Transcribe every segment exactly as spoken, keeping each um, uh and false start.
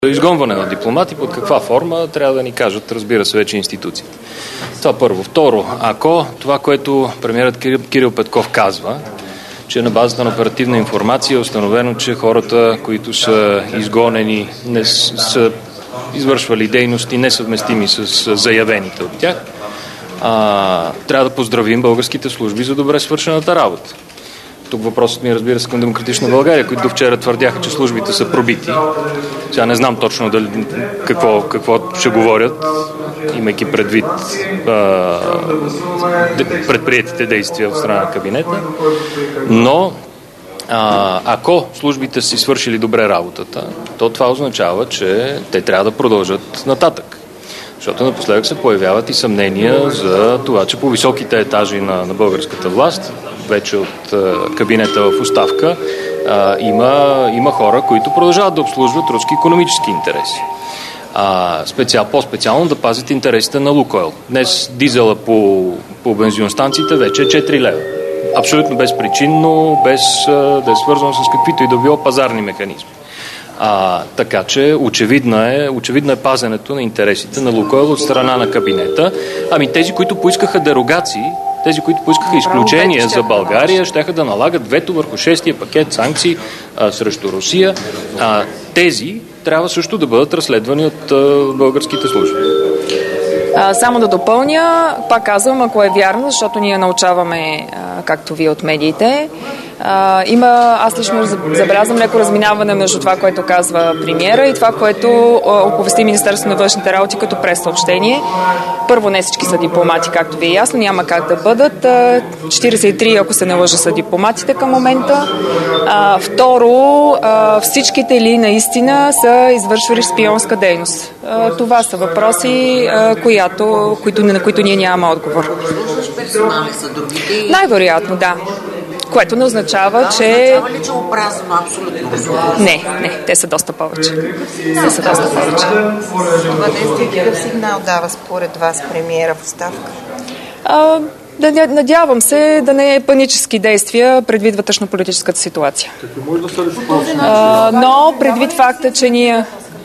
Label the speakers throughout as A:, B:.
A: Изгонване на дипломати, под каква форма, трябва да ни кажат, разбира се, вече институциите. Това първо. Второ, ако това, което премиерът Кирил Петков казва, че на базата на оперативна информация е установено, че хората, които са изгонени, не са извършвали дейности несъвместими с заявените от тях, а, трябва да поздравим българските служби за добре свършената работа. Тук въпросът ми, разбира се, към Демократична България, които до вчера твърдяха, че службите са пробити. Сега не знам точно дали, какво, какво ще говорят, имайки предвид а, предприетите действия в страна на кабинета. Но а, ако службите си свършили добре работата, то това означава, че те трябва да продължат нататък. Защото напоследък се появяват и съмнения за това, че по високите етажи на, на българската власт, вече от а, кабинета в оставка, а, има, има хора, които продължават да обслужват руски икономически интереси. А, специал, по-специално да пазят интересите на Лукойл. Днес дизела по, по бензиностанциите вече е четири лева. Абсолютно безпричинно, без а, да е свързано с каквито и да било пазарни механизми. А, така че очевидно е, очевидно е пазенето на интересите на Лукойл от страна на кабинета. Ами тези, които поискаха дерогации, тези, които поискаха изключения за България, щяха да налагат вето върху шестия пакет санкции а, срещу Русия. А, тези трябва също да бъдат разследвани от а, българските служби.
B: А, само да допълня, пак казвам, ако е вярно, защото ние научаваме, а, както вие от медиите, а, има, аз лично забелязвам леко разминаване между това, което казва премиера и това, което а, оповести Министерството на външните работи като прес-съобщение. Първо, не всички са дипломати, както ви е ясно, няма как да бъдат. четиридесет и три, ако се не лъжа, са дипломатите към момента. А, второ, а, всичките ли наистина са извършвали шпионска дейност? А, това са въпроси, а, която, които, на които ние нямаме отговор. Най-вероятно, да. Което не означава, че...
C: Означава ли, че опразно абсолютно?
B: Не, не, те са доста повече. Те са доста повече.
C: Това действие какъв сигнал дава според вас премиера в оставка?
B: А, да, надявам се да не е панически действия предвид вътрешно-политическата ситуация. А, но предвид факта, че ние...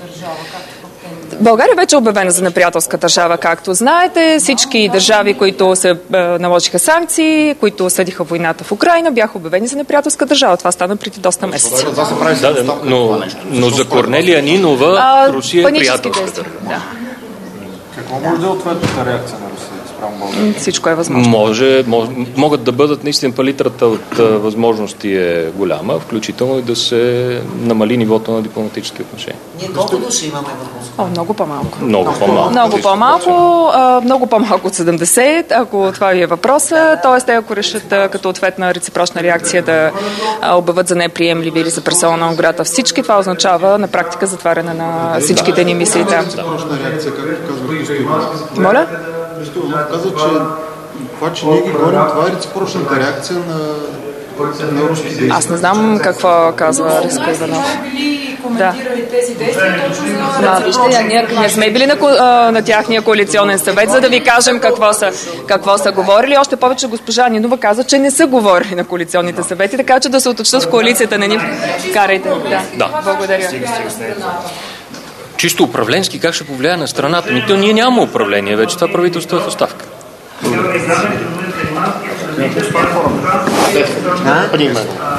B: България вече е обявена за неприятелска държава, както знаете. Всички държави, които се е, наложиха санкции, които съдиха войната в Украйна, бяха обявени за неприятелска държава. Това стана преди доста месеци.
A: Това се прави, да, но, но за Корнелия Нинова а, Русия е приятелска.
B: Да.
D: Какво може да е ответната реакция на Русия спрямо България?
B: Всичко е възможно.
A: Може, може, могат да бъдат, наистина палитрата от а, възможности е голяма, включително и да се намали нивото на дипломатически отношения.
C: Ние колко души имаме в Москва?
B: О, много по-малко.
A: Много по-малко.
B: Много по-малко, а, много по-малко от седемдесет, ако това ви е въпроса. Тоест, те ако решат а, като ответна реципрочна реакция да а, обявят за неприемливи или за персона на ограда всички, това означава на практика затваряне на всичките ни мисли. Да.
D: Реципрочна реакция, както казва Христо.
B: Моля?
D: Христо каза, че това, че ние ги говорим, това е реципрочната реакция на, на руски действия.
B: Аз не знам какво казва Риско Иванов. Да.
E: Тези действия, точно за...
B: Да, вижте, ние не сме били на, на тяхния коалиционен съвет, за да ви кажем какво са, какво са говорили. Още повече госпожа Нинова каза, че не са говорили на коалиционните съвети, така че да се уточнят в коалицията, не ни карайте. Да.
A: Да.
B: Благодаря.
A: Чисто управленски как ще повлияе на страната? Но то ние нямаме управление вече. Това правителство е в оставка.
C: А?